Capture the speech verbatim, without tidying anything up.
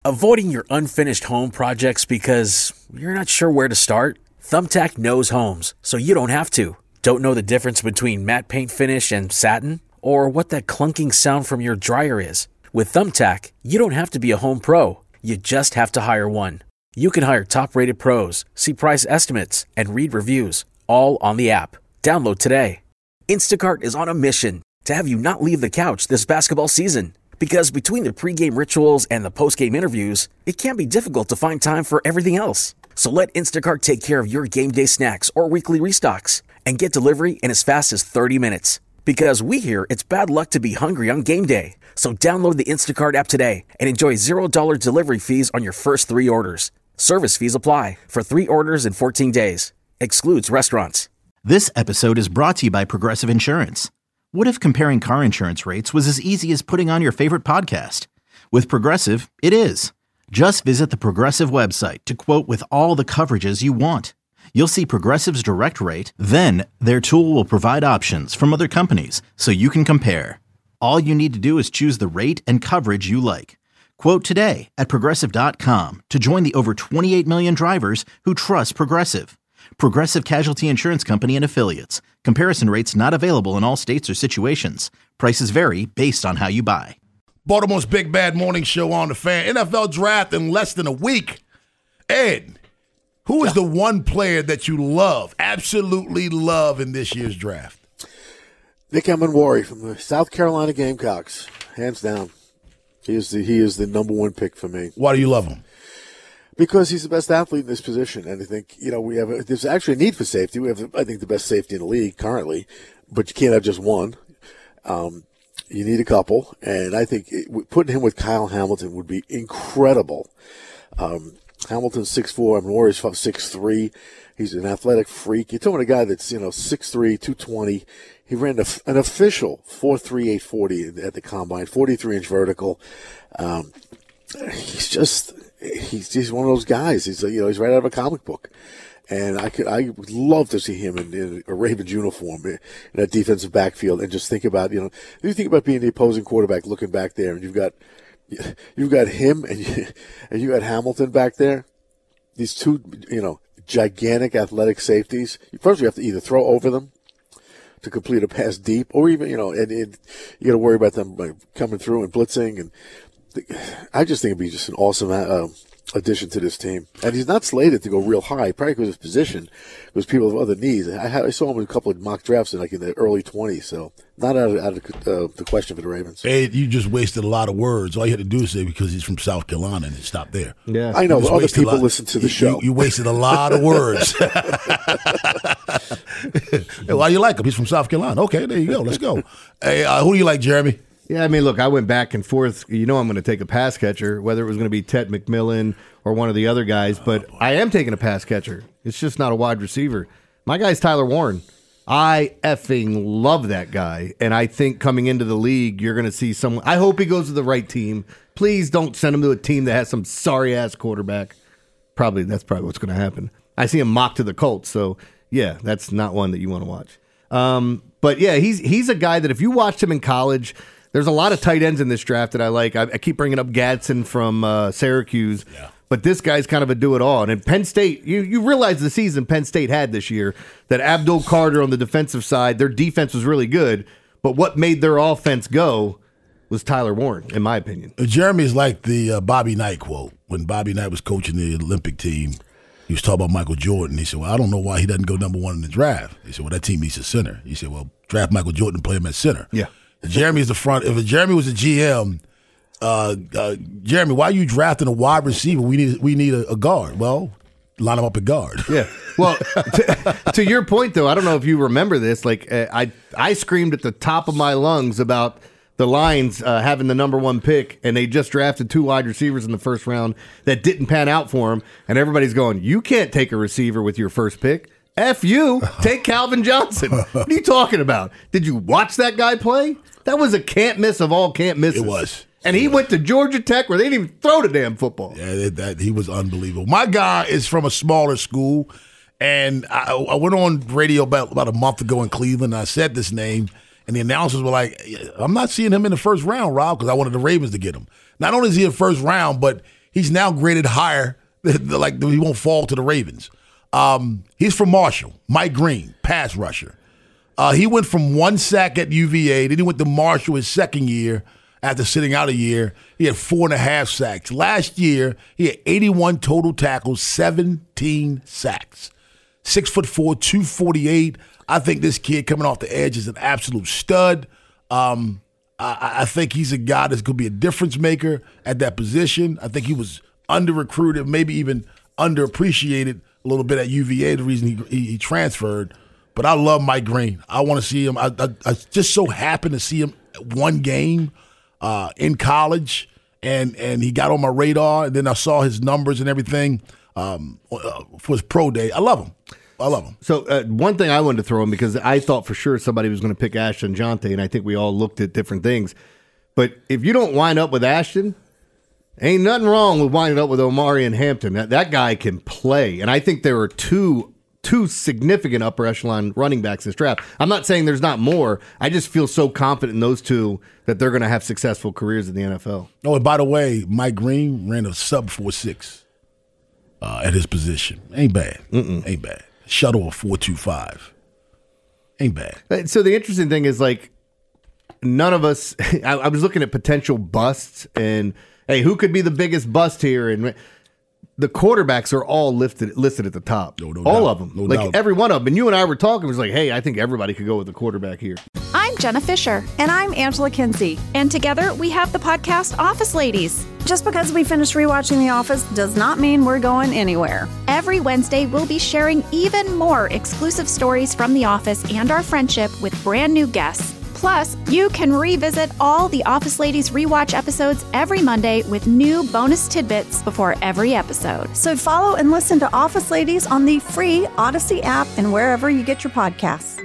Avoiding your unfinished home projects because you're not sure where to start? Thumbtack knows homes, so you don't have to. Don't know the difference between matte paint finish and satin? Or what that clunking sound from your dryer is? With Thumbtack, you don't have to be a home pro. You just have to hire one. You can hire top-rated pros, see price estimates, and read reviews, all on the app. Download today. Instacart is on a mission to have you not leave the couch this basketball season. Because between the pregame rituals and the postgame interviews, it can be difficult to find time for everything else. So let Instacart take care of your game day snacks or weekly restocks and get delivery in as fast as thirty minutes. Because we hear it's bad luck to be hungry on game day. So download the Instacart app today and enjoy zero dollars delivery fees on your first three orders. Service fees apply for three orders in fourteen days. Excludes restaurants. This episode is brought to you by Progressive Insurance. What if comparing car insurance rates was as easy as putting on your favorite podcast? With Progressive, it is. Just visit the Progressive website to quote with all the coverages you want. You'll see Progressive's direct rate, then their tool will provide options from other companies so you can compare. All you need to do is choose the rate and coverage you like. Quote today at Progressive dot com to join the over twenty-eight million drivers who trust Progressive. Progressive Casualty Insurance Company and Affiliates. Comparison rates not available in all states or situations. Prices vary based on how you buy. Baltimore's Big Bad Morning Show on the Fan. N F L draft in less than a week. Ed, who is the one player that you love, absolutely love in this year's draft? Nick Emenwari from the South Carolina Gamecocks, hands down. He is the he is the number one pick for me. Why do you love him? Because he's the best athlete in this position, and I think you know we have a, there's actually a need for safety. We have, I think, the best safety in the league currently, but you can't have just one. Um, you need a couple, and I think it, putting him with Kyle Hamilton would be incredible. Um, Hamilton's six foot four, Emenwari's six foot three. He's an athletic freak. You're talking about a guy that's you know six foot three, two twenty. He ran a, an official four three, eight forty at the combine, forty-three inch vertical. Um, he's just. He's he's one of those guys. He's you know he's right out of a comic book, and I could I would love to see him in, in a Ravens uniform in that defensive backfield and just think about you know if you think about being the opposing quarterback looking back there and you've got you've got him and you, and you got Hamilton back there, these two you know gigantic athletic safeties. First you have to either throw over them to complete a pass deep, or even you know and, and you got to worry about them like, coming through and blitzing and. I just think it'd be just an awesome uh, addition to this team. And he's not slated to go real high, probably because of his position, because people have other needs. I, had, I saw him in a couple of mock drafts in like in the early twenties, so not out of, out of uh, the question for the Ravens. Hey, you just wasted a lot of words. All you had to do is say because he's from South Carolina and stop there. Yeah, I know, but other people listen to the you, show. You, you wasted a lot of words. Hey, why you like him? He's from South Carolina. Okay, there you go. Let's go. Hey, uh, who do you like, Jeremy? Yeah, I mean, look, I went back and forth. You know I'm going to take a pass catcher, whether it was going to be Tet McMillan or one of the other guys, but oh, I am taking a pass catcher. It's just not a wide receiver. My guy's Tyler Warren. I effing love that guy, and I think coming into the league, you're going to see someone. I hope he goes to the right team. Please don't send him to a team that has some sorry-ass quarterback. Probably, that's probably what's going to happen. I see him mocked to the Colts, so, yeah, that's not one that you want to watch. Um, but, yeah, he's he's a guy that if you watched him in college – there's a lot of tight ends in this draft that I like. I, I keep bringing up Gadsden from uh, Syracuse, yeah. But this guy's kind of a do-it-all. And in Penn State, you, you realize the season Penn State had this year, that Abdul Carter on the defensive side, their defense was really good, but what made their offense go was Tyler Warren, in my opinion. Jeremy's like the uh, Bobby Knight quote. When Bobby Knight was coaching the Olympic team, he was talking about Michael Jordan. He said, well, I don't know why he doesn't go number one in the draft. He said, well, that team needs a center. He said, well, draft Michael Jordan and play him at center. Yeah. Jeremy is the front. If Jeremy was a G M, uh, uh, Jeremy, why are you drafting a wide receiver? We need we need a, a guard. Well, line him up at guard. Yeah. Well, to, to your point though, I don't know if you remember this. Like uh, I I screamed at the top of my lungs about the Lions uh, having the number one pick, and they just drafted two wide receivers in the first round that didn't pan out for them, and everybody's going, "You can't take a receiver with your first pick." F you, take Calvin Johnson. What are you talking about? Did you watch that guy play? That was a can't miss of all can't misses. It was. And he went to Georgia Tech where they didn't even throw the damn football. Yeah, that, that he was unbelievable. My guy is from a smaller school, and I, I went on radio about, about a month ago in Cleveland, and I said this name, and the announcers were like, I'm not seeing him in the first round, Rob, because I wanted the Ravens to get him. Not only is he in the first round, but he's now graded higher. Like he won't fall to the Ravens. Um, he's from Marshall. Mike Green, pass rusher. Uh, he went from one sack at U V A. Then he went to Marshall his second year. After sitting out a year, he had four and a half sacks. Last year, he had eighty-one total tackles, seventeen sacks. Six foot four, two forty-eight. I think this kid coming off the edge is an absolute stud. Um, I, I think he's a guy that's going to be a difference maker at that position. I think he was under-recruited, maybe even underappreciated a little bit at U V A, the reason he, he, he transferred. But I love Mike Green. I want to see him. I, I, I just so happened to see him one game uh, in college, and, and he got on my radar, and then I saw his numbers and everything um, for his pro day. I love him. I love him. So uh, one thing I wanted to throw in, because I thought for sure somebody was going to pick Ashton Jonte, and I think we all looked at different things. But if you don't wind up with Ashton, ain't nothing wrong with winding up with Omari and Hampton. That, that guy can play. And I think there are two two significant upper echelon running backs this draft. I'm not saying there's not more. I just feel so confident in those two that they're going to have successful careers in the N F L. Oh, and by the way, Mike Green ran a sub four six uh, at his position. Ain't bad. Mm-mm. Ain't bad. Shuttle a four two five. Ain't bad. So the interesting thing is, like, none of us, I, I was looking at potential busts, and hey, who could be the biggest bust here? And the quarterbacks are all listed listed at the top. No, no all doubt. of them. No like doubt. every one of them. And you and I were talking, it was like, hey, I think everybody could go with the quarterback here. I'm Jenna Fisher. And I'm Angela Kinsey. And together we have the podcast Office Ladies. Just because we finished rewatching The Office does not mean we're going anywhere. Every Wednesday, we'll be sharing even more exclusive stories from The Office and our friendship with brand new guests. Plus, you can revisit all the Office Ladies rewatch episodes every Monday with new bonus tidbits before every episode. So follow and listen to Office Ladies on the free Odyssey app and wherever you get your podcasts.